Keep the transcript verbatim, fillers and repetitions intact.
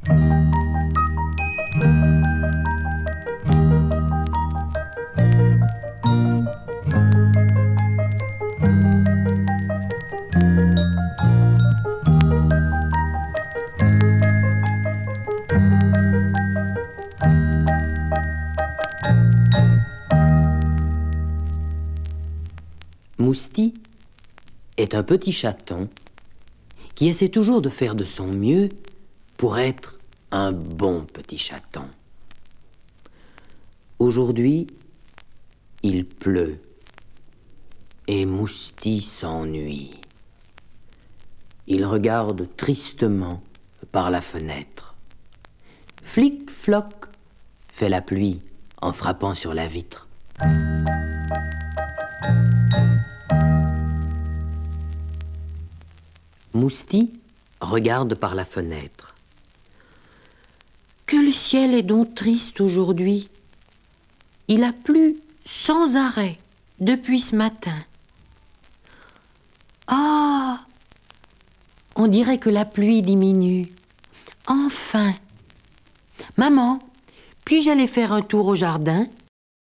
Mousti est un petit chaton qui essaie toujours de faire de son mieux pour être un bon petit chaton. Aujourd'hui, il pleut et Mousti s'ennuie. Il regarde tristement par la fenêtre. Flic-floc fait la pluie en frappant sur la vitre. Mousti regarde par la fenêtre. Que le ciel est donc triste aujourd'hui. Il a plu sans arrêt depuis ce matin. Ah, on dirait que la pluie diminue. Enfin. Maman, puis-je aller faire un tour au jardin ?